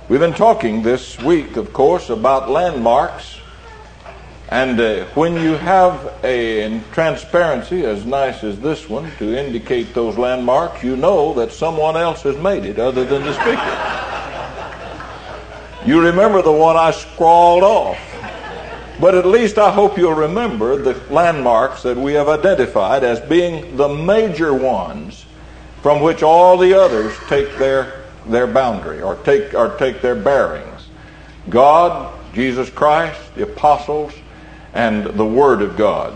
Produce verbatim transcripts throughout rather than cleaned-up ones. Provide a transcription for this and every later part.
We've been talking this week, of course, about landmarks. And uh, when you have a transparency as nice as this one to indicate those landmarks, you know that someone else has made it other than the speaker. You remember the one I scrawled off. But at least I hope you'll remember the landmarks that we have identified as being the major ones from which all the others take their, their boundary or take, or take their bearings. God, Jesus Christ, the apostles, and the Word of God.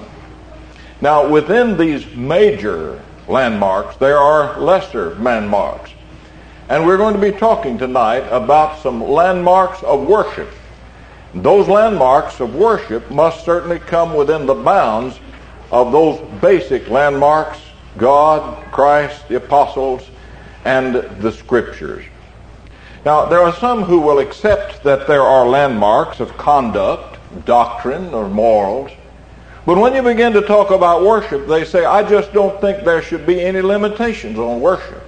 Now, within these major landmarks, there are lesser landmarks. And we're going to be talking tonight about some landmarks of worship. Those landmarks of worship must certainly come within the bounds of those basic landmarks, God, Christ, the apostles, and the Scriptures. Now, there are some who will accept that there are landmarks of conduct, doctrine, or morals. But when you begin to talk about worship, they say, I just don't think there should be any limitations on worship.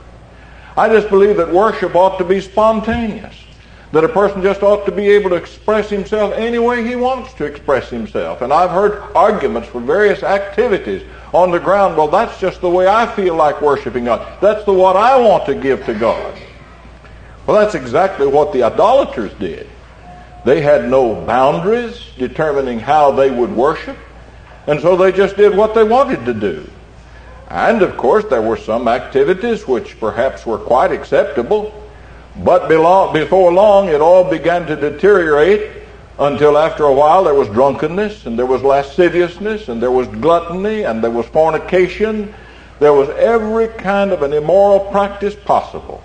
I just believe that worship ought to be spontaneous. That a person just ought to be able to express himself any way he wants to express himself. And I've heard arguments for various activities on the ground. Well, that's just the way I feel like worshiping God. That's the what I want to give to God. Well, that's exactly what the idolaters did. They had no boundaries determining how they would worship. And so they just did what they wanted to do. And, of course, there were some activities which perhaps were quite acceptable. But before long, it all began to deteriorate until after a while there was drunkenness, and there was lasciviousness, and there was gluttony, and there was fornication. There was every kind of an immoral practice possible.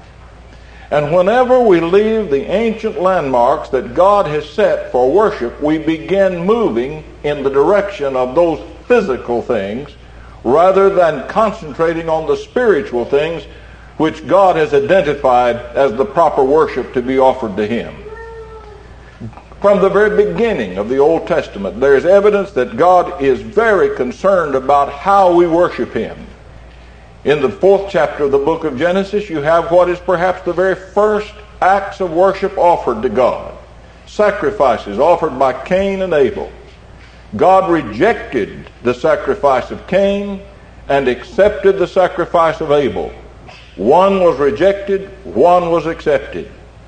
And whenever we leave the ancient landmarks that God has set for worship, we begin moving in the direction of those physical things rather than concentrating on the spiritual things which God has identified as the proper worship to be offered to Him. From the very beginning of the Old Testament, there is evidence that God is very concerned about how we worship Him. In the fourth chapter of the book of Genesis, you have what is perhaps the very first acts of worship offered to God. Sacrifices offered by Cain and Abel. God rejected the sacrifice of Cain and accepted the sacrifice of Abel. One was rejected, one was accepted.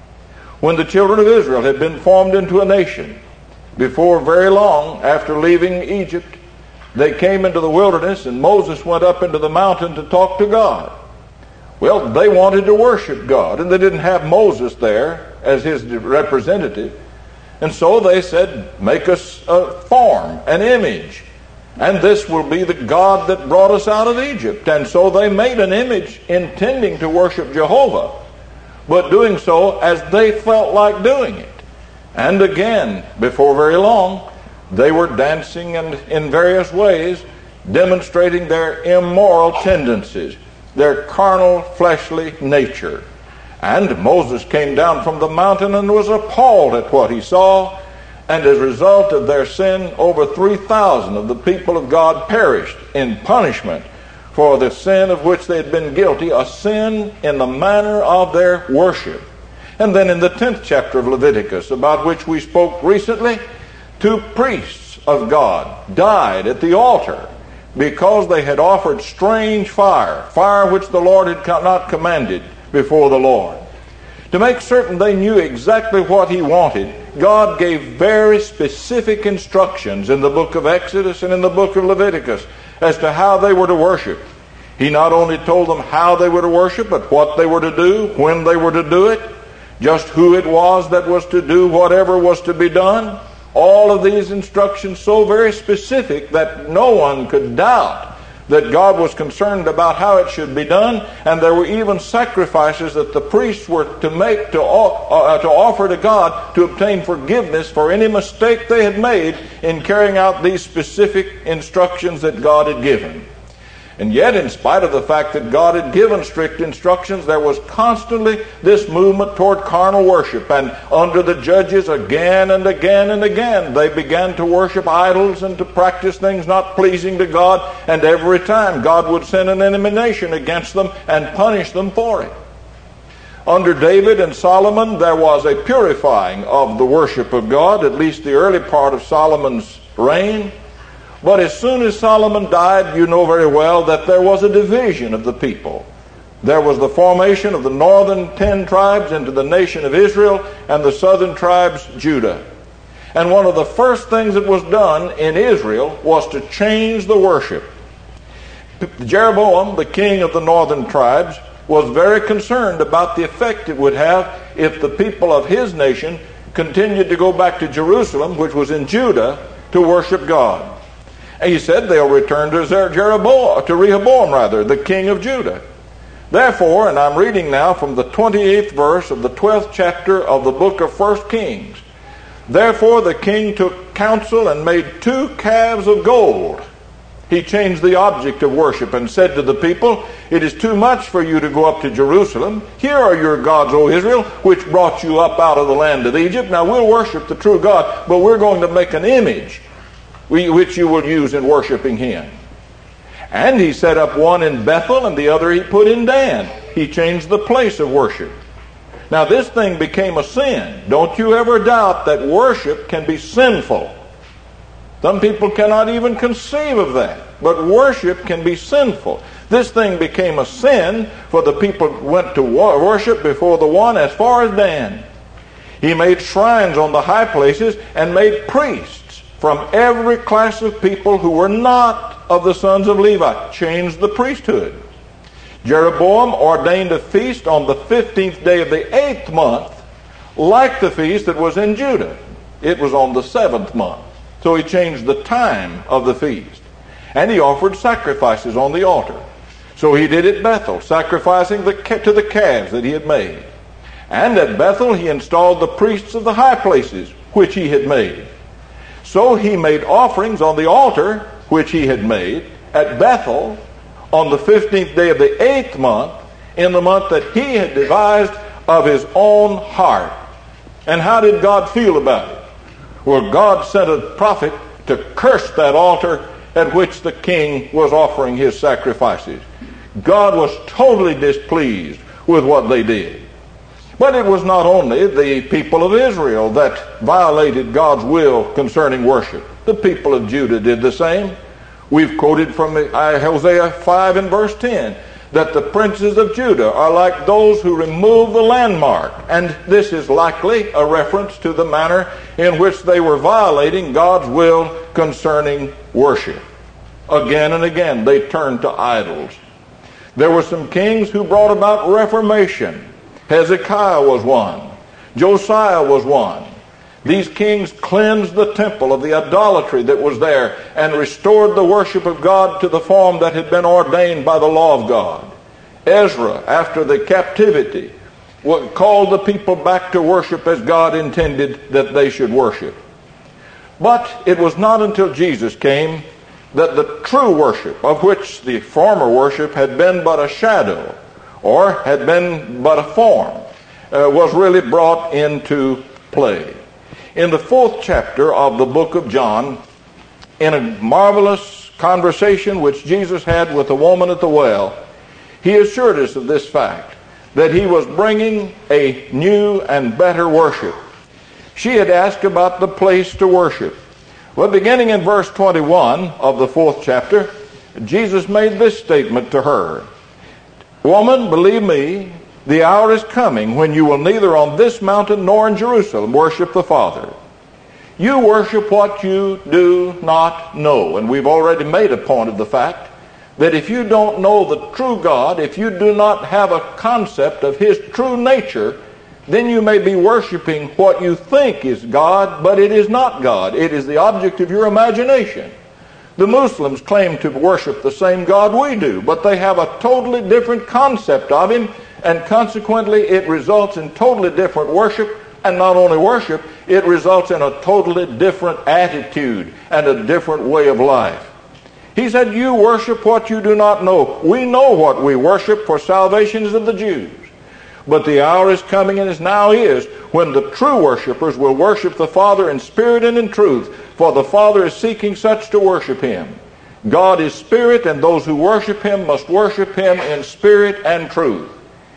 When the children of Israel had been formed into a nation, before very long after leaving Egypt, they came into the wilderness and Moses went up into the mountain to talk to God. Well, they wanted to worship God, and they didn't have Moses there as his representative. And so they said, make us a form, an image. And this will be the God that brought us out of Egypt. And so they made an image intending to worship Jehovah, but doing so as they felt like doing it. And again, before very long, they were dancing and in various ways demonstrating their immoral tendencies, their carnal, fleshly nature. And Moses came down from the mountain and was appalled at what he saw. And as a result of their sin, over three thousand of the people of God perished in punishment for the sin of which they had been guilty, a sin in the manner of their worship. And then in the tenth chapter of Leviticus, about which we spoke recently, two priests of God died at the altar because they had offered strange fire, fire which the Lord had not commanded before the Lord. To make certain they knew exactly what He wanted, God gave very specific instructions in the book of Exodus and in the book of Leviticus as to how they were to worship. He not only told them how they were to worship, but what they were to do, when they were to do it, just who it was that was to do whatever was to be done. All of these instructions so very specific that no one could doubt that God was concerned about how it should be done. And there were even sacrifices that the priests were to make to, uh, to offer to God to obtain forgiveness for any mistake they had made in carrying out these specific instructions that God had given. And yet, in spite of the fact that God had given strict instructions, there was constantly this movement toward carnal worship. And under the judges, again and again and again, they began to worship idols and to practice things not pleasing to God. And every time, God would send an elimination against them and punish them for it. Under David and Solomon, there was a purifying of the worship of God, at least the early part of Solomon's reign. But as soon as Solomon died, you know very well that there was a division of the people. There was the formation of the northern ten tribes into the nation of Israel and the southern tribes, Judah. And one of the first things that was done in Israel was to change the worship. Jeroboam, the king of the northern tribes, was very concerned about the effect it would have if the people of his nation continued to go back to Jerusalem, which was in Judah, to worship God. And he said they'll return to Jeroboam, to Rehoboam rather, the king of Judah. Therefore, and I'm reading now from the twenty-eighth verse of the twelfth chapter of the book of First Kings. Therefore the king took counsel and made two calves of gold. He changed the object of worship and said to the people, it is too much for you to go up to Jerusalem. Here are your gods, O Israel, which brought you up out of the land of Egypt. Now we'll worship the true God, but we're going to make an image which you will use in worshiping him. And he set up one in Bethel and the other he put in Dan. He changed the place of worship. Now this thing became a sin. Don't you ever doubt that worship can be sinful. Some people cannot even conceive of that. But worship can be sinful. This thing became a sin, for the people went to worship before the one as far as Dan. He made shrines on the high places and made priests from every class of people who were not of the sons of Levi. Changed the priesthood. Jeroboam ordained a feast on the fifteenth day of the eighth month, like the feast that was in Judah. It was on the seventh month. So he changed the time of the feast. And he offered sacrifices on the altar. So he did at Bethel, sacrificing the, to the calves that he had made. And at Bethel he installed the priests of the high places, which he had made. So he made offerings on the altar, which he had made, at Bethel, on the fifteenth day of the eighth month, in the month that he had devised of his own heart. And how did God feel about it? Well, God sent a prophet to curse that altar at which the king was offering his sacrifices. God was totally displeased with what they did. But it was not only the people of Israel that violated God's will concerning worship. The people of Judah did the same. We've quoted from Hosea five and verse ten that the princes of Judah are like those who remove the landmark. And this is likely a reference to the manner in which they were violating God's will concerning worship. Again and again they turned to idols. There were some kings who brought about reformation. Hezekiah was one. Josiah was one. These kings cleansed the temple of the idolatry that was there and restored the worship of God to the form that had been ordained by the law of God. Ezra, after the captivity, called the people back to worship as God intended that they should worship. But it was not until Jesus came that the true worship, of which the former worship had been but a shadow or had been but a form, uh, was really brought into play. In the fourth chapter of the book of John, in a marvelous conversation which Jesus had with the woman at the well, he assured us of this fact, that he was bringing a new and better worship. She had asked about the place to worship. Well, beginning in verse twenty-one of the fourth chapter, Jesus made this statement to her. Woman, believe me, the hour is coming when you will neither on this mountain nor in Jerusalem worship the Father. You worship what you do not know. And we've already made a point of the fact that if you don't know the true God, if you do not have a concept of his true nature, then you may be worshiping what you think is God, but it is not God. It is the object of your imagination. The Muslims claim to worship the same God we do, but they have a totally different concept of him, and consequently it results in totally different worship. And not only worship, it results in a totally different attitude and a different way of life. He said, you worship what you do not know. We know what we worship, for salvation is of the Jews. But the hour is coming, and is now is, when the true worshipers will worship the Father in spirit and in truth, for the Father is seeking such to worship him. God is spirit, and those who worship him must worship him in spirit and truth.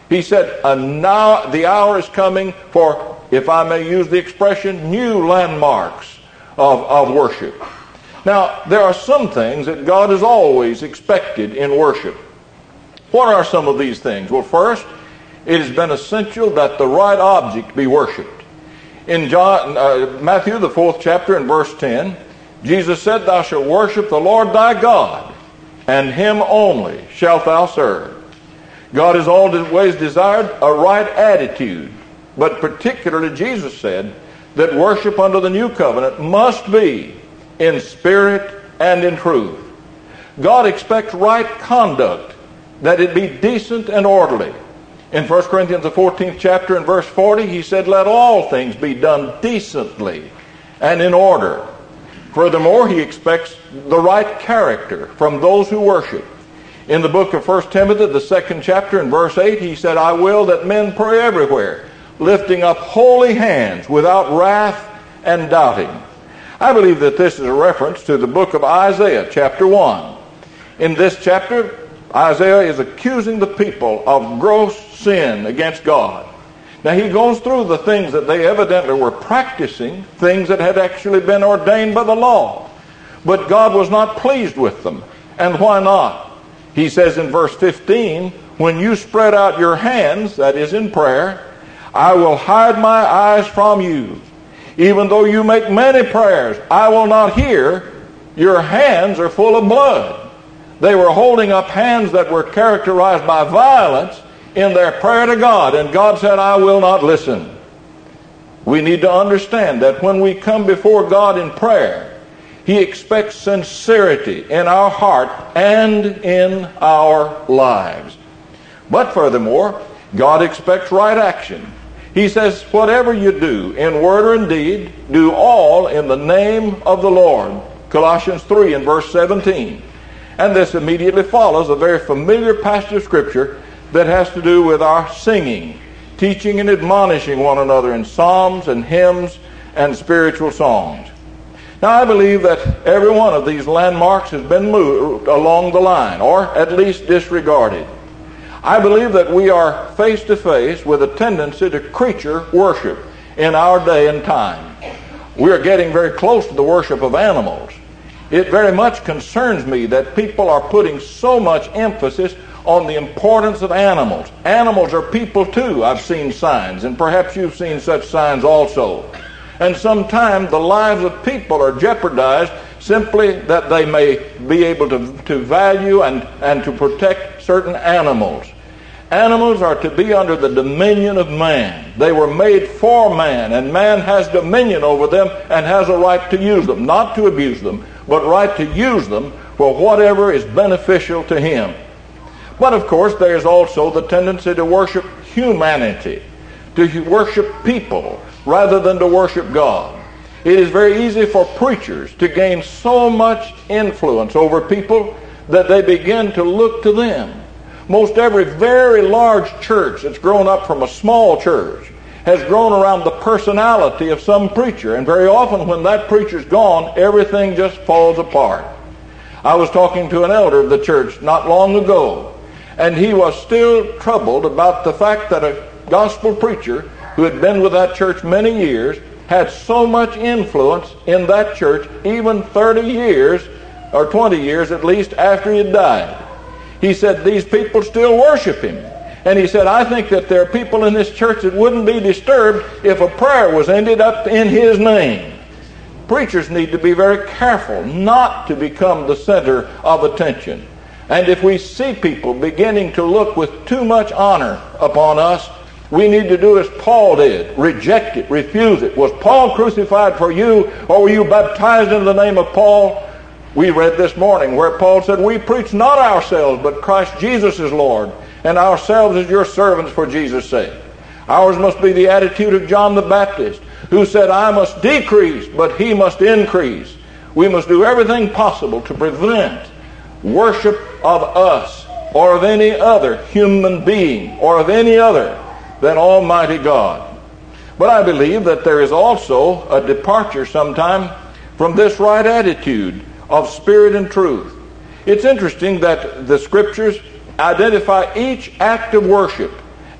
He said, and now the hour is coming for, if I may use the expression, new landmarks of, of worship. Now, there are some things that God has always expected in worship. What are some of these things? Well, first, it has been essential that the right object be worshipped. In John, uh, Matthew, the fourth chapter, and verse ten, Jesus said, thou shalt worship the Lord thy God, and him only shalt thou serve. God has always desired a right attitude, but particularly Jesus said that worship under the new covenant must be in spirit and in truth. God expects right conduct, that it be decent and orderly. In First Corinthians the fourteenth chapter and verse forty, he said, let all things be done decently and in order. Furthermore, he expects the right character from those who worship. In the book of First Timothy, the second chapter and verse eight, he said, I will that men pray everywhere, lifting up holy hands without wrath and doubting. I believe that this is a reference to the book of Isaiah, chapter one. In this chapter, Isaiah is accusing the people of gross sin against God. Now, he goes through the things that they evidently were practicing, things that had actually been ordained by the law. But God was not pleased with them. And why not? He says in verse fifteen, when you spread out your hands, that is in prayer, I will hide my eyes from you. Even though you make many prayers, I will not hear. Your hands are full of blood. They were holding up hands that were characterized by violence in their prayer to God. And God said, I will not listen. We need to understand that when we come before God in prayer, He expects sincerity in our heart and in our lives. But furthermore, God expects right action. He says, whatever you do, in word or in deed, do all in the name of the Lord. Colossians three and verse seventeen. And this immediately follows a very familiar passage of Scripture that has to do with our singing, teaching and admonishing one another in psalms and hymns and spiritual songs. Now, I believe that every one of these landmarks has been moved along the line, or at least disregarded. I believe that we are face to face with a tendency to creature worship in our day and time. We are getting very close to the worship of animals. It very much concerns me that people are putting so much emphasis on the importance of animals. Animals are people too, I've seen signs, and perhaps you've seen such signs also. And sometimes the lives of people are jeopardized simply that they may be able to, to value and, and to protect certain animals. Animals are to be under the dominion of man. They were made for man, and man has dominion over them and has a right to use them, not to abuse them, but right to use them for whatever is beneficial to him. But of course, there is also the tendency to worship humanity, to worship people rather than to worship God. It is very easy for preachers to gain so much influence over people that they begin to look to them. Most every very large church that's grown up from a small church has grown around the personality of some preacher. And very often when that preacher's gone, everything just falls apart. I was talking to an elder of the church not long ago, and he was still troubled about the fact that a gospel preacher who had been with that church many years had so much influence in that church, even thirty years, or twenty years at least, after he had died. He said, these people still worship him. And he said, I think that there are people in this church that wouldn't be disturbed if a prayer was ended up in his name. Preachers need to be very careful not to become the center of attention. And if we see people beginning to look with too much honor upon us, we need to do as Paul did. Reject it, refuse it. Was Paul crucified for you, or were you baptized in the name of Paul? We read this morning where Paul said, we preach not ourselves, but Christ Jesus is Lord, and ourselves as your servants for Jesus' sake. Ours must be the attitude of John the Baptist, who said, I must decrease, but he must increase. We must do everything possible to prevent worship of us or of any other human being or of any other than Almighty God. But I believe that there is also a departure sometime from this right attitude of spirit and truth. It's interesting that the Scriptures identify each act of worship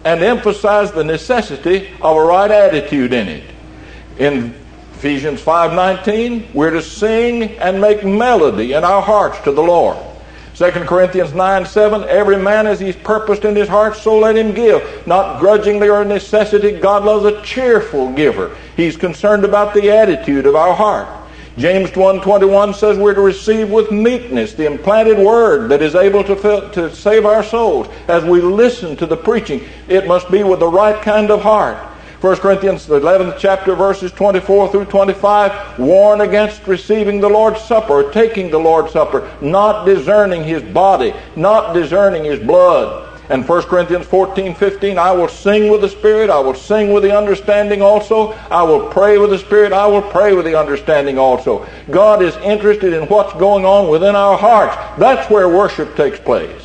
and emphasize the necessity of a right attitude in it. In Ephesians five nineteen, we're to sing and make melody in our hearts to the Lord. Second Corinthians nine seven, every man as he's purposed in his heart, so let him give, not grudgingly or necessity. God loves a cheerful giver. He's concerned about the attitude of our heart. James one twenty-one says we're to receive with meekness the implanted word that is able to, fill, to save our souls. As we listen to the preaching, it must be with the right kind of heart. First Corinthians, the eleventh chapter, verses twenty-four through twenty-five, warn against receiving the Lord's Supper, or taking the Lord's Supper, not discerning his body, not discerning his blood. And First Corinthians fourteen fifteen, I will sing with the Spirit, I will sing with the understanding also. I will pray with the Spirit, I will pray with the understanding also. God is interested in what's going on within our hearts. That's where worship takes place.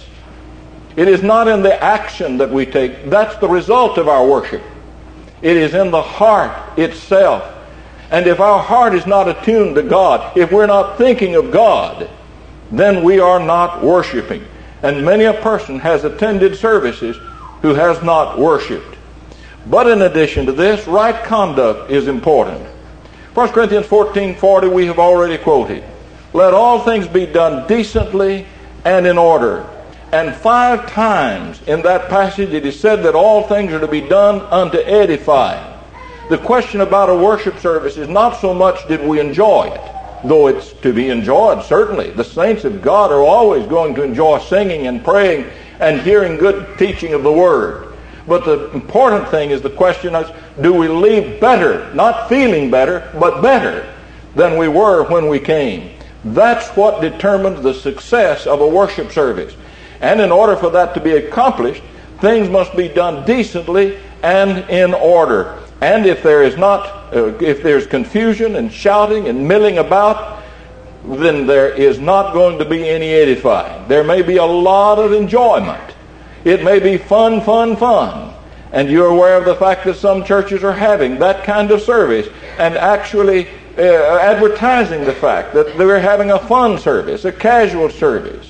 It is not in the action that we take. That's the result of our worship. It is in the heart itself. And if our heart is not attuned to God, if we're not thinking of God, then we are not worshiping. And many a person has attended services who has not worshiped. But in addition to this, right conduct is important. First Corinthians fourteen forty we have already quoted. Let all things be done decently and in order. And five times in that passage it is said that all things are to be done unto edifying. The question about a worship service is not so much did we enjoy it, though it's to be enjoyed, certainly. The saints of God are always going to enjoy singing and praying and hearing good teaching of the Word. But the important thing is the question is, do we leave better, not feeling better, but better than we were when we came? That's what determines the success of a worship service. And in order for that to be accomplished, things must be done decently and in order. And if there is not, uh, if there's confusion and shouting and milling about, then there is not going to be any edifying. There may be a lot of enjoyment. It may be fun, fun, fun. And you're aware of the fact that some churches are having that kind of service and actually uh, advertising the fact that they're having a fun service, a casual service.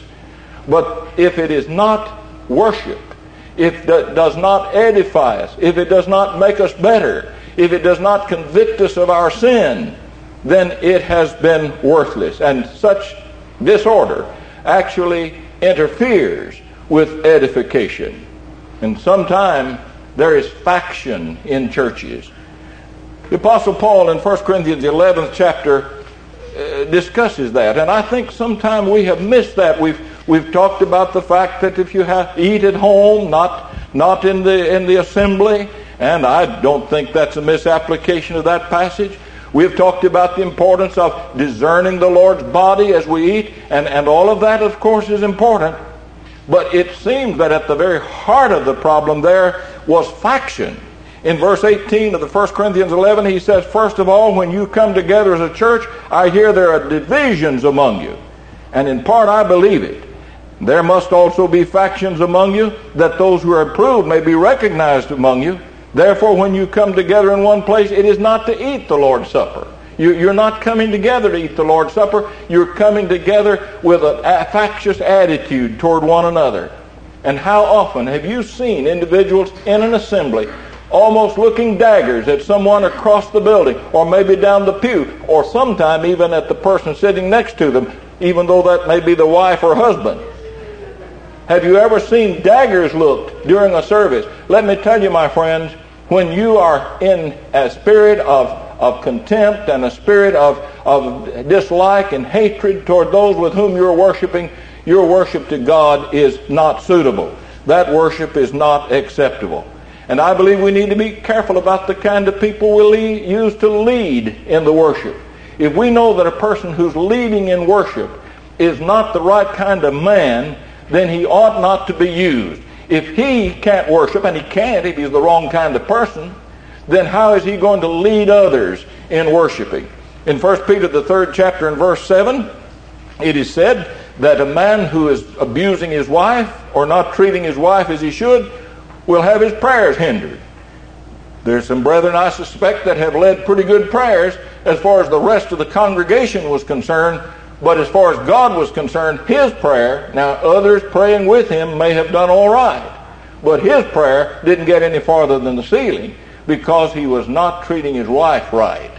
But if it is not worship, if it does not edify us, if it does not make us better, if it does not convict us of our sin, then it has been worthless. And such disorder actually interferes with edification. And sometimes there is faction in churches. The Apostle Paul in First Corinthians eleventh chapter uh, discusses that. And I think sometimes we have missed that. We've We've talked about the fact that if you have eat at home, not not in the in the assembly, and I don't think that's a misapplication of that passage. We've talked about the importance of discerning the Lord's body as we eat, and, and all of that, of course, is important. But it seems that at the very heart of the problem there was faction. In verse eighteen of the First Corinthians eleven, he says, first of all, when you come together as a church, I hear there are divisions among you. And in part, I believe it. There must also be factions among you, that those who are approved may be recognized among you. Therefore, when you come together in one place, it is not to eat the Lord's Supper. You, you're not coming together to eat the Lord's Supper. You're coming together with a, a factious attitude toward one another. And how often have you seen individuals in an assembly almost looking daggers at someone across the building, or maybe down the pew, or sometime even at the person sitting next to them, even though that may be the wife or husband? Have you ever seen daggers looked during a service? Let me tell you, my friends, when you are in a spirit of, of contempt and a spirit of, of dislike and hatred toward those with whom you're worshiping, your worship to God is not suitable. That worship is not acceptable. And I believe we need to be careful about the kind of people we lead, use to lead in the worship. If we know that a person who's leading in worship is not the right kind of man, then he ought not to be used. If he can't worship, and he can't if he's the wrong kind of person, then how is he going to lead others in worshiping? In First Peter, the third chapter and verse seven, it is said that a man who is abusing his wife or not treating his wife as he should will have his prayers hindered. There's some brethren, I suspect, that have led pretty good prayers as far as the rest of the congregation was concerned. But as far as God was concerned, his prayer, now others praying with him may have done all right. But his prayer didn't get any farther than the ceiling because he was not treating his wife right.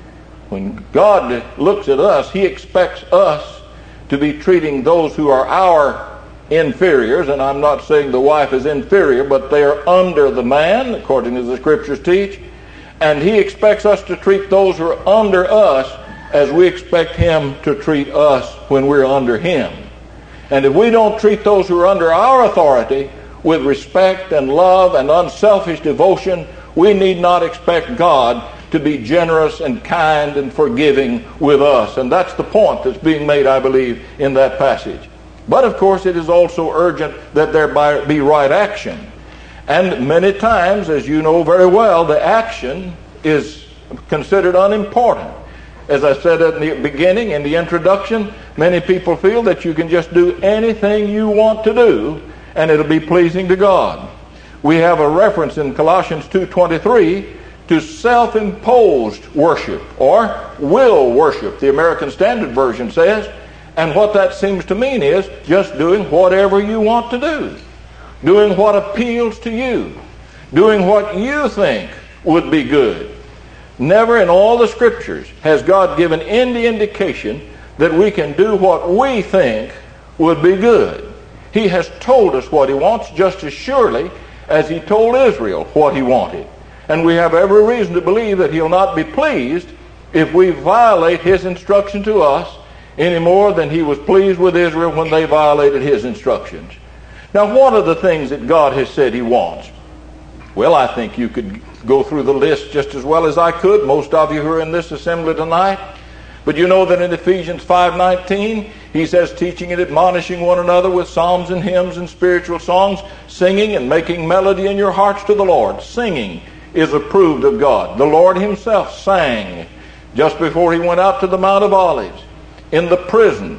When God looks at us, he expects us to be treating those who are our inferiors, and I'm not saying the wife is inferior, but they are under the man, according to the scriptures teach, and he expects us to treat those who are under us as we expect him to treat us when we're under him. And if we don't treat those who are under our authority with respect and love and unselfish devotion, we need not expect God to be generous and kind and forgiving with us. And that's the point that's being made, I believe, in that passage. But of course it is also urgent that there be right action. And many times, as you know very well, the action is considered unimportant. As I said at the beginning, in the introduction, many people feel that you can just do anything you want to do and it'll be pleasing to God. We have a reference in Colossians two twenty-three to self-imposed worship or will worship, the American Standard Version says. And what that seems to mean is just doing whatever you want to do, doing what appeals to you, doing what you think would be good. Never in all the scriptures has God given any indication that we can do what we think would be good. He has told us what he wants just as surely as he told Israel what he wanted. And we have every reason to believe that he'll not be pleased if we violate his instruction to us any more than he was pleased with Israel when they violated his instructions. Now, what are the things that God has said he wants? Well, I think you could go through the list just as well as I could, most of you who are in this assembly tonight. But you know that in Ephesians five nineteen, he says, teaching and admonishing one another with psalms and hymns and spiritual songs, singing and making melody in your hearts to the Lord. Singing is approved of God. The Lord himself sang just before he went out to the Mount of Olives. In the prison,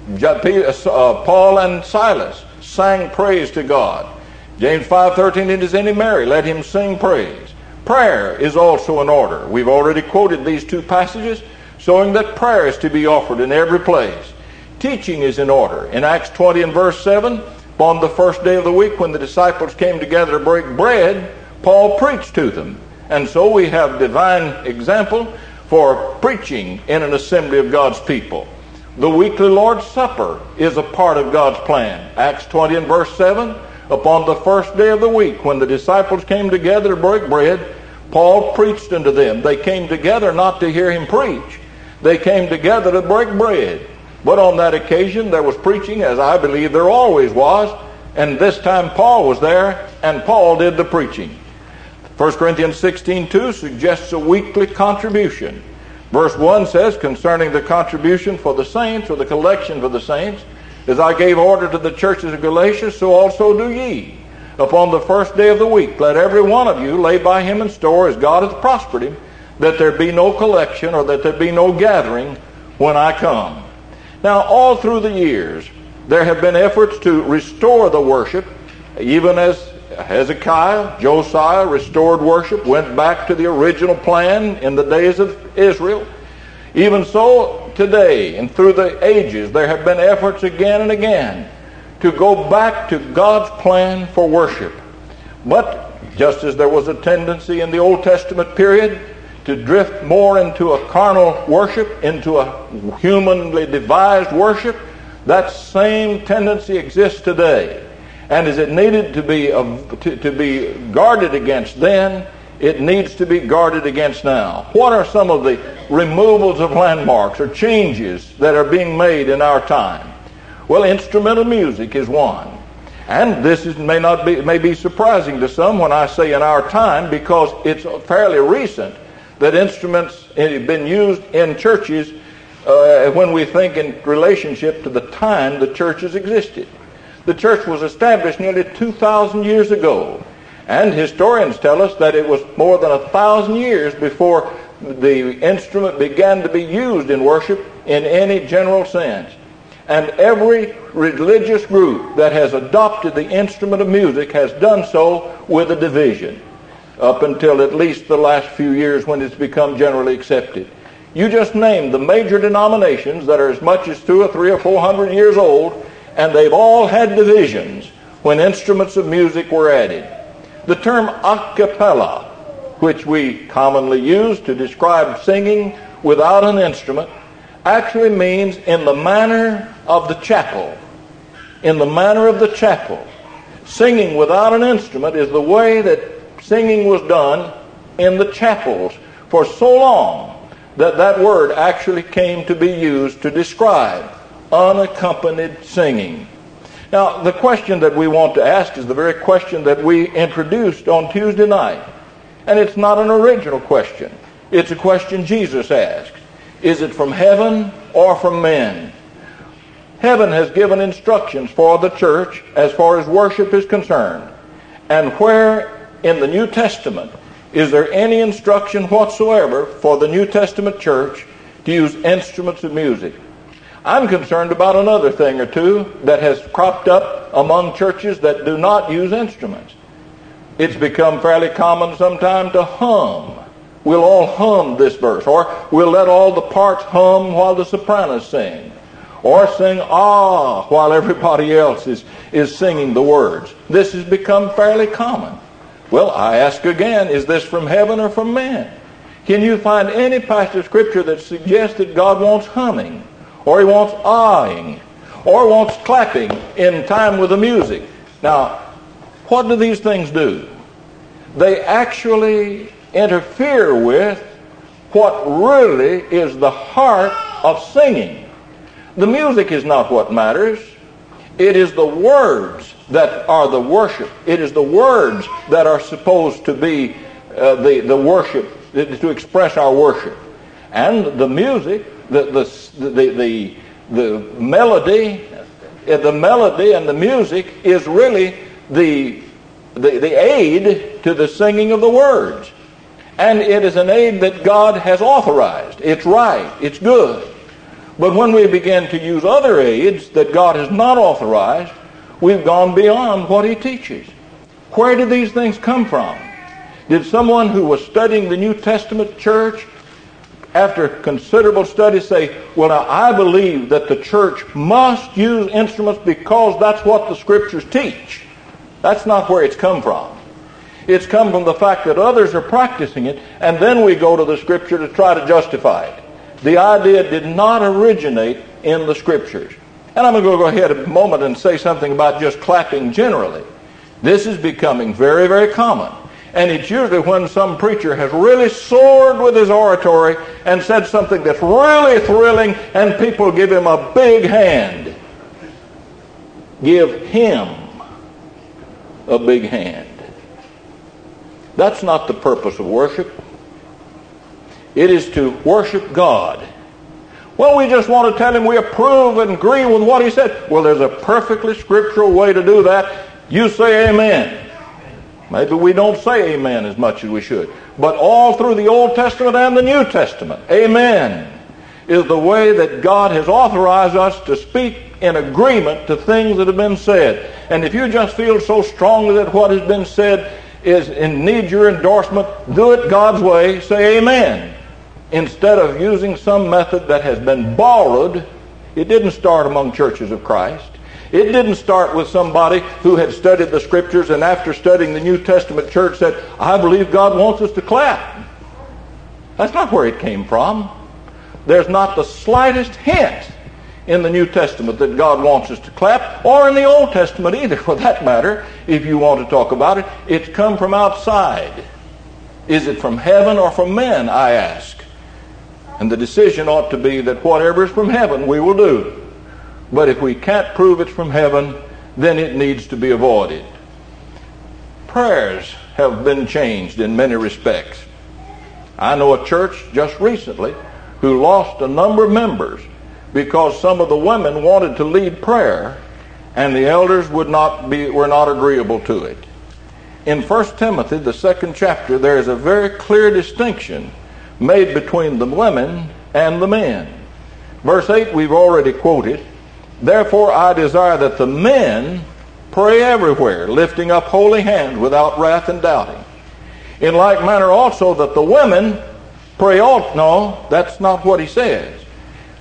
Paul and Silas sang praise to God. James five thirteen, it is any merry, let him sing praise. Prayer is also in order. We've already quoted these two passages showing that prayer is to be offered in every place. Teaching is in order. In Acts twenty and verse seven, upon the first day of the week when the disciples came together to break bread, Paul preached to them. And so we have divine example for preaching in an assembly of God's people. The weekly Lord's Supper is a part of God's plan. Acts twenty and verse seven, upon the first day of the week when the disciples came together to break bread, Paul preached unto them. They came together not to hear him preach. They came together to break bread. But on that occasion there was preaching, as I believe there always was, and this time Paul was there, and Paul did the preaching. First Corinthians sixteen two suggests a weekly contribution. Verse one says, concerning the contribution for the saints, or the collection for the saints, as I gave order to the churches of Galatia, so also do ye. Upon the first day of the week, let every one of you lay by him in store as God hath prospered him, that there be no collection, or that there be no gathering when I come. Now, all through the years, there have been efforts to restore the worship, even as Hezekiah, Josiah restored worship, went back to the original plan in the days of Israel. Even so, today and through the ages, there have been efforts again and again to go back to God's plan for worship. But just as there was a tendency in the Old Testament period to drift more into a carnal worship, into a humanly devised worship, that same tendency exists today. And as it needed to be uh, to, to be guarded against then, it needs to be guarded against now. What are some of the removals of landmarks or changes that are being made in our time? Well, instrumental music is one. And this is, may not be may be surprising to some when I say in our time, because it's fairly recent that instruments have been used in churches uh, when we think in relationship to the time the churches existed. The church was established nearly two thousand years ago. And historians tell us that it was more than a thousand years before the instrument began to be used in worship in any general sense. And every religious group that has adopted the instrument of music has done so with a division, up until at least the last few years when it's become generally accepted. You just name the major denominations that are as much as two or three or four hundred years old, and they've all had divisions when instruments of music were added. The term a cappella, which we commonly use to describe singing without an instrument, actually means in the manner of the chapel. In the manner of the chapel. Singing without an instrument is the way that singing was done in the chapels for so long that that word actually came to be used to describe unaccompanied singing. Now, the question that we want to ask is the very question that we introduced on Tuesday night. And it's not an original question. It's a question Jesus asked. Is it from heaven or from men? Heaven has given instructions for the church as far as worship is concerned. And where in the New Testament is there any instruction whatsoever for the New Testament church to use instruments of music? I'm concerned about another thing or two that has cropped up among churches that do not use instruments. It's become fairly common sometimes to hum. We'll all hum this verse, or we'll let all the parts hum while the sopranos sing, or sing ah while everybody else is, is singing the words. This has become fairly common. Well, I ask again, is this from heaven or from man? Can you find any passage of Scripture that suggests that God wants humming, or He wants ahing, or wants clapping in time with the music? Now, what do these things do? They actually interfere with what really is the heart of singing. The music is not what matters. It is the words that are the worship. It is the words that are supposed to be uh, the, the worship, to express our worship. And the music, the, the, the, the, the melody, the melody and the music is really the The, the aid to the singing of the words. And it is an aid that God has authorized. It's right. It's good. But when we begin to use other aids that God has not authorized, we've gone beyond what He teaches. Where did these things come from? Did someone who was studying the New Testament church, after considerable study, say, well, now I believe that the church must use instruments because that's what the Scriptures teach? That's not where it's come from. It's come from the fact that others are practicing it, and then we go to the Scripture to try to justify it. The idea did not originate in the Scriptures. And I'm going to go ahead a moment and say something about just clapping generally. This is becoming very, very common. And it's usually when some preacher has really soared with his oratory and said something that's really thrilling, and people give him a big hand. Give him a big hand. That's not the purpose of worship. It is to worship God. Well, we just want to tell Him we approve and agree with what He said. Well, there's a perfectly scriptural way to do that. You say amen. Maybe we don't say amen as much as we should. But all through the Old Testament and the New Testament, amen is the way that God has authorized us to speak in agreement to things that have been said. And if you just feel so strongly that what has been said is in need your endorsement, do it God's way, say amen. Instead of using some method that has been borrowed. It didn't start among churches of Christ. It didn't start with somebody who had studied the Scriptures and after studying the New Testament church said, I believe God wants us to clap. That's not where it came from. There's not the slightest hint in the New Testament that God wants us to clap, or in the Old Testament either, for that matter, if you want to talk about it. It's come from outside. Is it from heaven or from men, I ask? And the decision ought to be that whatever is from heaven, we will do. But if we can't prove it's from heaven, then it needs to be avoided. Prayers have been changed in many respects. I know a church just recently who lost a number of members because some of the women wanted to lead prayer and the elders would not be were not agreeable to it. In First Timothy, the second chapter, there is a very clear distinction made between the women and the men. Verse eight we've already quoted. Therefore I desire that the men pray everywhere, lifting up holy hands without wrath and doubting. In like manner also that the women pray all. No, that's not what he says.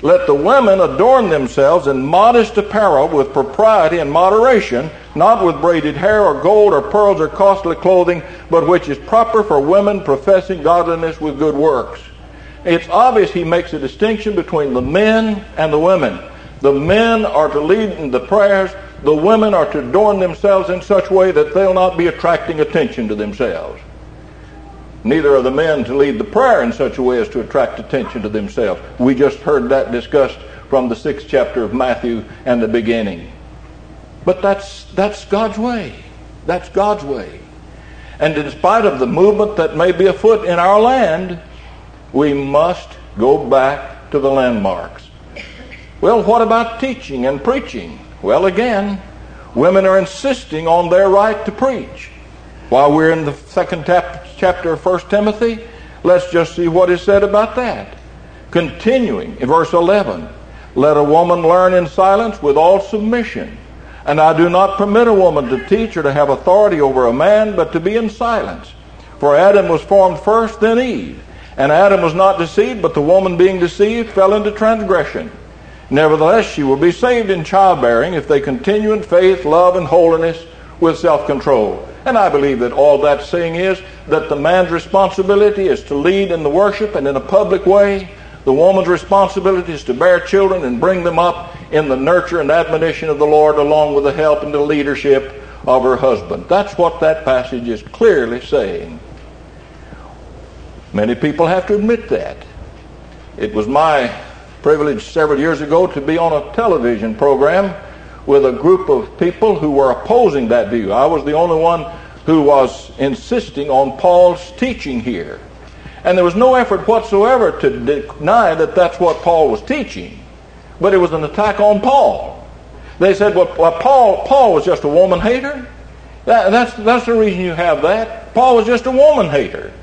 Let the women adorn themselves in modest apparel with propriety and moderation, not with braided hair or gold or pearls or costly clothing, but which is proper for women professing godliness with good works. It's obvious he makes a distinction between the men and the women. The men are to lead in the prayers. The women are to adorn themselves in such a way that they'll not be attracting attention to themselves. Neither are the men to lead the prayer in such a way as to attract attention to themselves. We just heard that discussed from the sixth chapter of Matthew and the beginning. But that's that's God's way. That's God's way. And in spite of the movement that may be afoot in our land, we must go back to the landmarks. Well, what about teaching and preaching? Well, again, women are insisting on their right to preach. While we're in the second tap, chapter of First Timothy, let's just see what is said about that. Continuing in verse eleven, let a woman learn in silence with all submission. And I do not permit a woman to teach or to have authority over a man, but to be in silence. For Adam was formed first, then Eve. And Adam was not deceived, but the woman being deceived fell into transgression. Nevertheless, she will be saved in childbearing if they continue in faith, love, and holiness with self-control. And I believe that all that's saying is that the man's responsibility is to lead in the worship and in a public way. The woman's responsibility is to bear children and bring them up in the nurture and admonition of the Lord, along with the help and the leadership of her husband. That's what that passage is clearly saying. Many people have to admit that. It was my privilege several years ago to be on a television program with a group of people who were opposing that view. I was the only one who was insisting on Paul's teaching here. And there was no effort whatsoever to deny that that's what Paul was teaching. But it was an attack on Paul. They said, well, well Paul, Paul was just a woman hater. That, that's, that's the reason you have that. Paul was just a woman hater.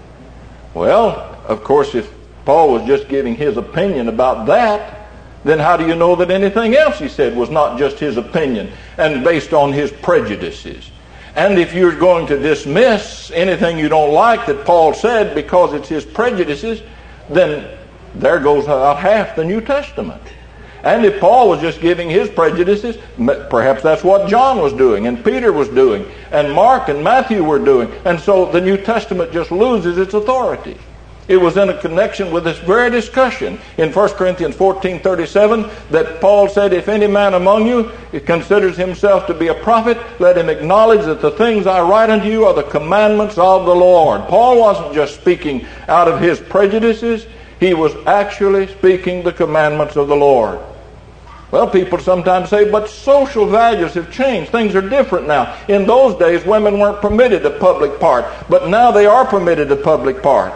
Well, of course, if Paul was just giving his opinion about that, then how do you know that anything else he said was not just his opinion and based on his prejudices? And if you're going to dismiss anything you don't like that Paul said because it's his prejudices, then there goes out half the New Testament. And if Paul was just giving his prejudices, perhaps that's what John was doing and Peter was doing and Mark and Matthew were doing. And so the New Testament just loses its authority. It was in a connection with this very discussion in First Corinthians fourteen thirty-seven that Paul said, if any man among you considers himself to be a prophet, let him acknowledge that the things I write unto you are the commandments of the Lord. Paul wasn't just speaking out of his prejudices. He was actually speaking the commandments of the Lord. Well, people sometimes say, but social values have changed. Things are different now. In those days, women weren't permitted a public part, but now they are permitted a public part.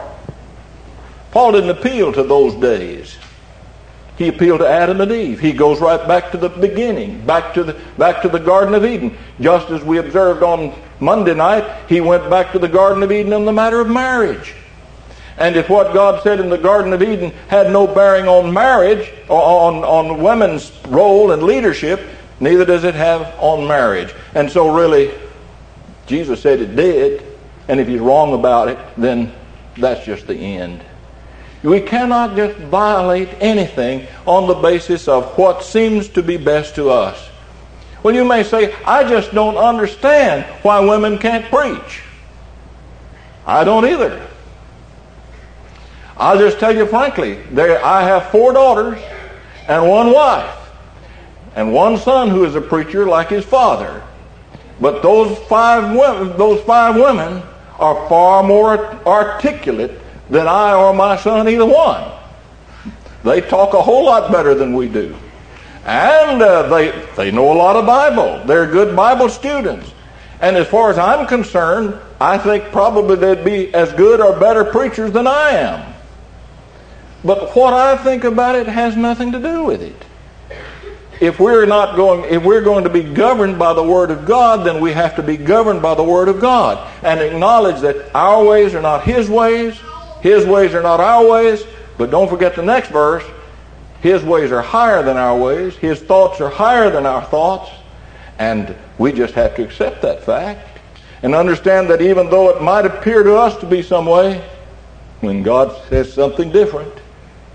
Paul didn't appeal to those days. He appealed to Adam and Eve. He goes right back to the beginning, back to the back to the Garden of Eden. Just as we observed on Monday night, he went back to the Garden of Eden in the matter of marriage. And if what God said in the Garden of Eden had no bearing on marriage, or on, on women's role and leadership, neither does it have on marriage. And so really, Jesus said it did. And if he's wrong about it, then that's just the end. We cannot just violate anything on the basis of what seems to be best to us. Well, you may say, I just don't understand why women can't preach. I don't either. I'll just tell you frankly, there, I have four daughters and one wife and one son who is a preacher like his father. But those five women, those five women are far more articulate than I or my son, either one. They talk a whole lot better than we do. And uh, they, they know a lot of Bible. They're good Bible students. And as far as I'm concerned, I think probably they'd be as good or better preachers than I am. But what I think about it has nothing to do with it. If we're not going, if we're going to be governed by the Word of God, then we have to be governed by the Word of God and acknowledge that our ways are not His ways. His ways are not our ways, but don't forget the next verse. His ways are higher than our ways. His thoughts are higher than our thoughts. And we just have to accept that fact and understand that even though it might appear to us to be some way, when God says something different,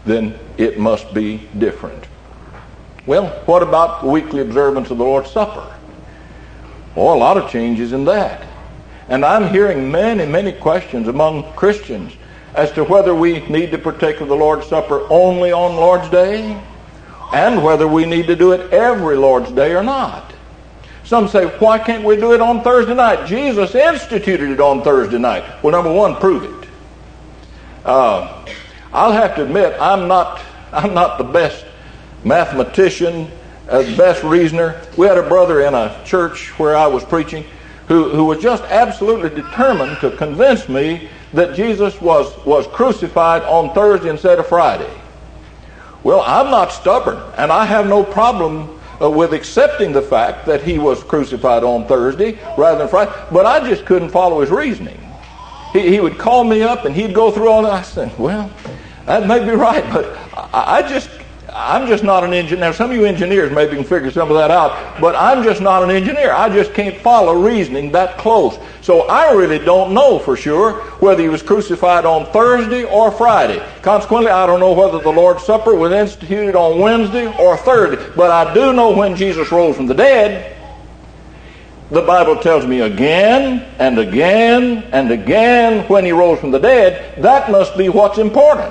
then it must be different. Well, what about the weekly observance of the Lord's Supper? Oh, a lot of changes in that. And I'm hearing many, many questions among Christians as to whether we need to partake of the Lord's Supper only on Lord's Day and whether we need to do it every Lord's Day or not. Some say, why can't we do it on Thursday night? Jesus instituted it on Thursday night. Well, number one, prove it. Uh, I'll have to admit, I'm not, I'm not the best mathematician, uh, the best reasoner. We had a brother in a church where I was preaching who, who was just absolutely determined to convince me that Jesus was, was crucified on Thursday instead of Friday. Well, I'm not stubborn, and I have no problem uh, with accepting the fact that he was crucified on Thursday rather than Friday, but I just couldn't follow his reasoning. He, he would call me up and he'd go through all that. I said, well, that may be right, but I, I just... I'm just not an engineer. Now, some of you engineers maybe can figure some of that out, but I'm just not an engineer. I just can't follow reasoning that close. So I really don't know for sure whether he was crucified on Thursday or Friday. Consequently, I don't know whether the Lord's Supper was instituted on Wednesday or Thursday. But I do know when Jesus rose from the dead. The Bible tells me again and again and again when he rose from the dead. That must be what's important.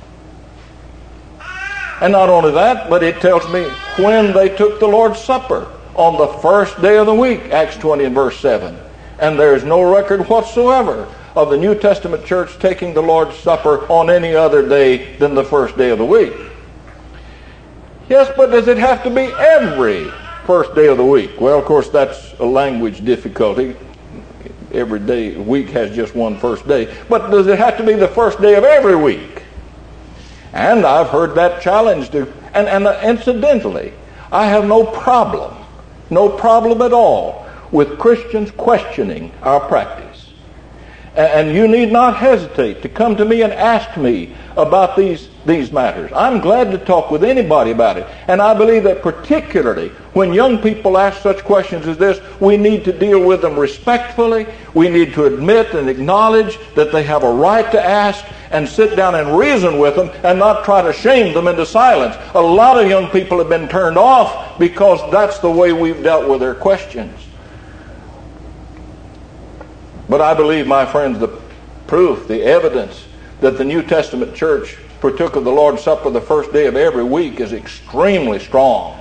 And not only that, but it tells me when they took the Lord's Supper on the first day of the week, Acts twenty and verse seven. And there is no record whatsoever of the New Testament church taking the Lord's Supper on any other day than the first day of the week. Yes, but does it have to be every first day of the week? Well, of course, that's a language difficulty. Every day, week has just one first day. But does it have to be the first day of every week? And I've heard that challenged. And, and incidentally, I have no problem, no problem at all with Christians questioning our practice. And you need not hesitate to come to me and ask me about these, these matters. I'm glad to talk with anybody about it. And I believe that particularly when young people ask such questions as this, we need to deal with them respectfully. We need to admit and acknowledge that they have a right to ask and sit down and reason with them and not try to shame them into silence. A lot of young people have been turned off because that's the way we've dealt with their questions. But I believe, my friends, the proof, the evidence that the New Testament church partook of the Lord's Supper the first day of every week is extremely strong.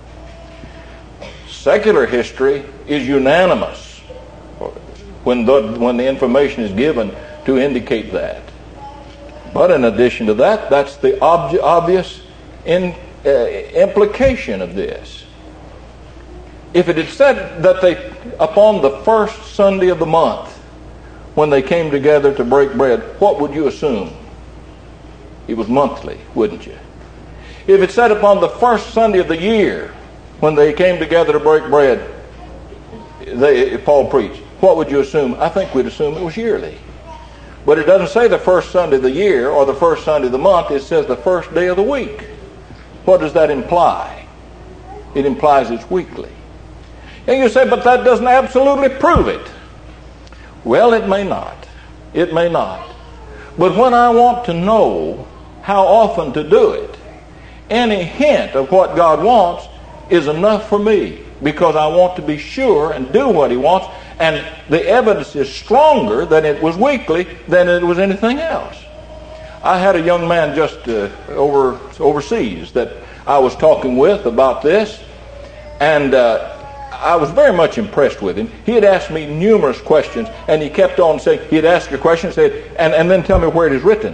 Secular history is unanimous when the, when the information is given to indicate that. But in addition to that, that's the ob- obvious in, uh, implication of this. If it had said that they, upon the first Sunday of the month, when they came together to break bread, what would you assume? It was monthly, wouldn't you? If it said upon the first Sunday of the year, when they came together to break bread, they, Paul preached, what would you assume? I think we'd assume it was yearly. But it doesn't say the first Sunday of the year or the first Sunday of the month. It says the first day of the week. What does that imply? It implies it's weekly. And you say, but that doesn't absolutely prove it. Well, it may not. It may not. But when I want to know how often to do it, any hint of what God wants is enough for me, because I want to be sure and do what He wants, and the evidence is stronger that it was weekly than it was anything else. I had a young man just uh, over overseas that I was talking with about this, and uh, I was very much impressed with him. He had asked me numerous questions, and he kept on saying, he'd ask a question, said, and, and then tell me where it is written.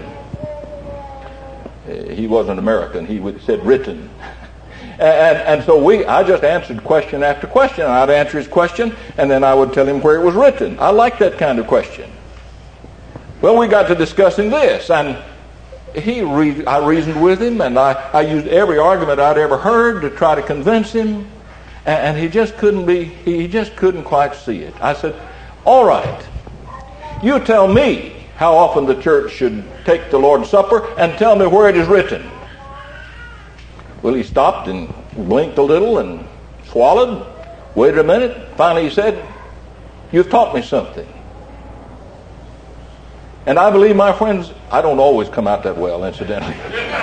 Uh, he wasn't American. He would said written. and, and so we, I just answered question after question. I'd answer his question, and then I would tell him where it was written. I like that kind of question. Well, we got to discussing this, and he re- I reasoned with him, and I, I used every argument I'd ever heard to try to convince him. And he just couldn't be, he just couldn't quite see it. I said, all right, you tell me how often the church should take the Lord's Supper and tell me where it is written. Well, he stopped and blinked a little and swallowed, waited a minute. Finally he said, you've taught me something. And I believe, my friends, I don't always come out that well, incidentally.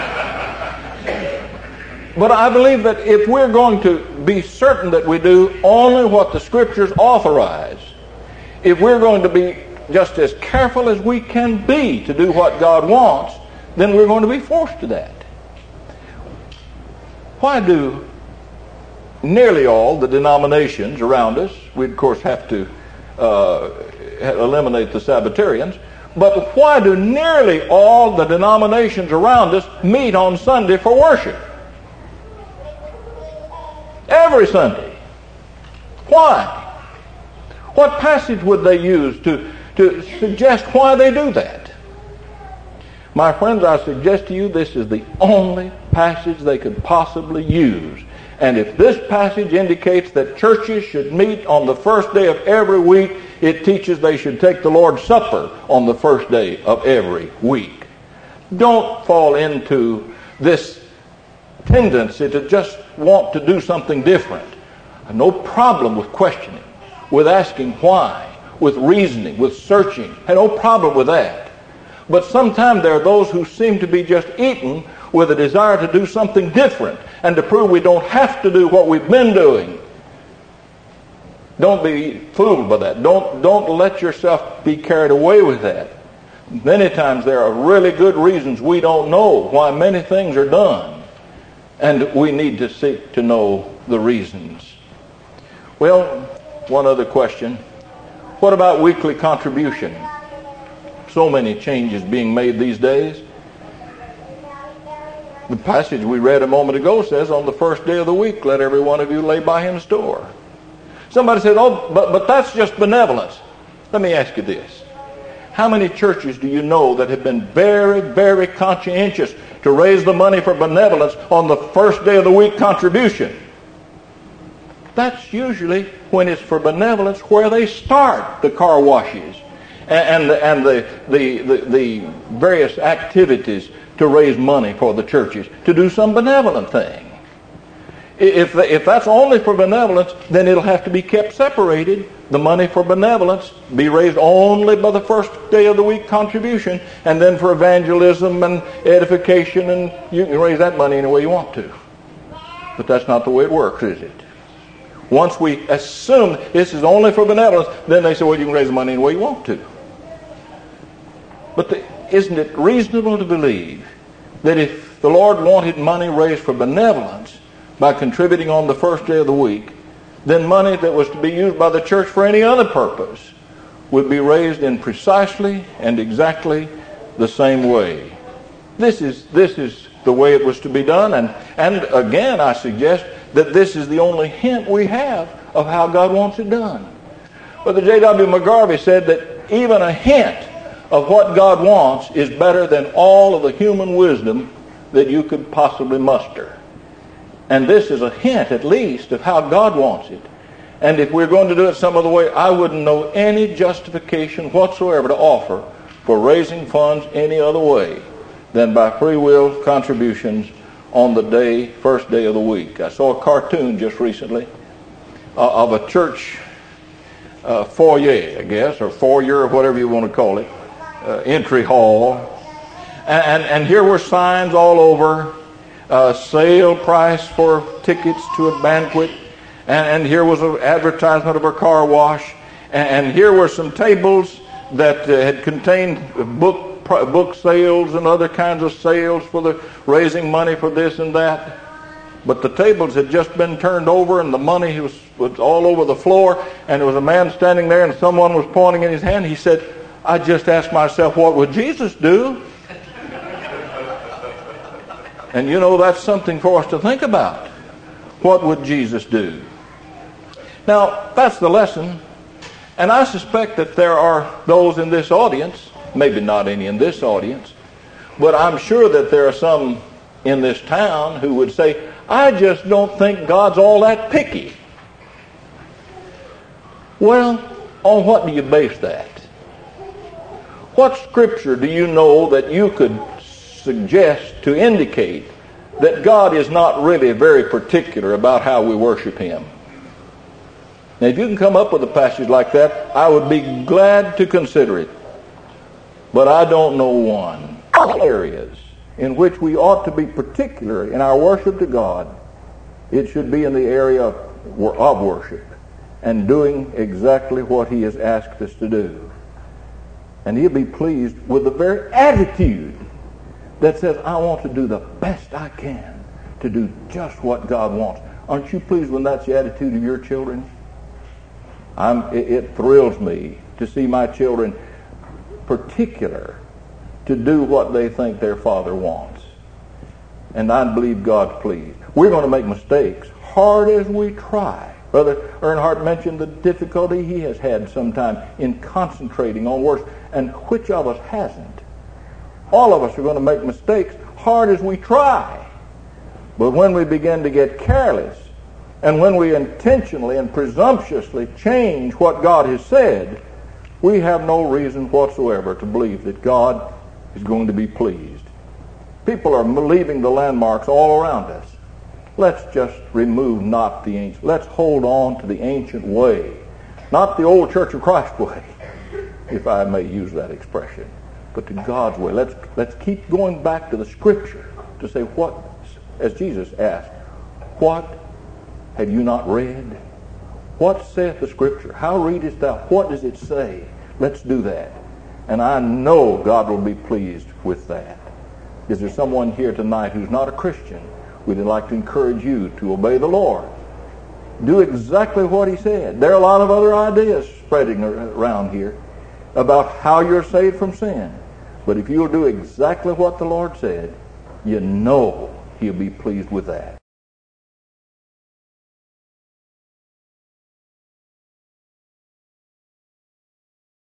But I believe that if we're going to be certain that we do only what the Scriptures authorize, if we're going to be just as careful as we can be to do what God wants, then we're going to be forced to that. Why do nearly all the denominations around us, we of course have to uh, eliminate the Sabbatarians, but why do nearly all the denominations around us meet on Sunday for worship? Every Sunday. Why? What passage would they use to, to suggest why they do that? My friends, I suggest to you this is the only passage they could possibly use. And if this passage indicates that churches should meet on the first day of every week, it teaches they should take the Lord's Supper on the first day of every week. Don't fall into this tendency to just want to do something different. I have no problem with questioning, with asking why, with reasoning, with searching. I have no problem with that. But sometimes there are those who seem to be just eaten with a desire to do something different and to prove we don't have to do what we've been doing. Don't be fooled by that. Don't, don't let yourself be carried away with that. Many times there are really good reasons we don't know why many things are done. And we need to seek to know the reasons. Well, one other question. What about weekly contribution? So many changes being made these days. The passage we read a moment ago says, on the first day of the week, let every one of you lay by him store. Somebody said, oh, but, but that's just benevolence. Let me ask you this. How many churches do you know that have been very, very conscientious to raise the money for benevolence on the first day of the week contribution? That's usually when it's for benevolence where they start the car washes and, and, the, and the, the, the, the various activities to raise money for the churches, to do some benevolent thing. If, if that's only for benevolence, then it'll have to be kept separated. The money for benevolence be raised only by the first day of the week contribution, and then for evangelism and edification, and you can raise that money any way you want to. But that's not the way it works, is it? Once we assume this is only for benevolence, then they say, well, you can raise the money any way you want to. But the, isn't it reasonable to believe that if the Lord wanted money raised for benevolence by contributing on the first day of the week, then money that was to be used by the church for any other purpose would be raised in precisely and exactly the same way? This is this is the way it was to be done, and, and again I suggest that this is the only hint we have of how God wants it done. Brother J W McGarvey said that even a hint of what God wants is better than all of the human wisdom that you could possibly muster. And this is a hint, at least, of how God wants it. And if we're going to do it some other way, I wouldn't know any justification whatsoever to offer for raising funds any other way than by free will contributions on the day, first day of the week. I saw a cartoon just recently uh, of a church uh, foyer, I guess, or foyer, or whatever you want to call it, uh, entry hall. And, and, and here were signs all over. Uh, sale price for tickets to a banquet, and, and here was an advertisement of a car wash, and, and here were some tables that uh, had contained book book sales and other kinds of sales for the raising money for this and that. But the tables had just been turned over, and the money was, was all over the floor, and there was a man standing there, and someone was pointing in his hand. He said, I just asked myself, what would Jesus do? And you know, that's something for us to think about. What would Jesus do? Now, that's the lesson. And I suspect that there are those in this audience, maybe not any in this audience, but I'm sure that there are some in this town who would say, I just don't think God's all that picky. Well, on what do you base that? What scripture do you know that you could suggest to indicate that God is not really very particular about how we worship Him? Now, if you can come up with a passage like that, I would be glad to consider it. but I don't know one. Areas in which we ought to be particular in our worship to God, it should be in the area of, of worship and doing exactly what He has asked us to do. And He'll be pleased with the very attitude that says, I want to do the best I can to do just what God wants. Aren't you pleased when that's the attitude of your children? I'm, it, it thrills me to see my children particular to do what they think their father wants. And I believe God's pleased. We're going to make mistakes, hard as we try. Brother Earnhardt mentioned the difficulty he has had sometime in concentrating on worship. And which of us hasn't? All of us are going to make mistakes, hard as we try. But when we begin to get careless, and when we intentionally and presumptuously change what God has said, we have no reason whatsoever to believe that God is going to be pleased. People are leaving the landmarks all around us. Let's just remove not the ancient. Let's hold on to the ancient way, not the old Church of Christ way, if I may use that expression, but to God's way. Let's let's keep going back to the Scripture to say what, as Jesus asked, what have you not read? What saith the Scripture? How readest thou? What does it say? Let's do that. And I know God will be pleased with that. Is there someone here tonight who's not a Christian? We'd like to encourage you to obey the Lord. Do exactly what He said. There are a lot of other ideas spreading around here about how you're saved from sin. But if you'll do exactly what the Lord said, you know He'll be pleased with that.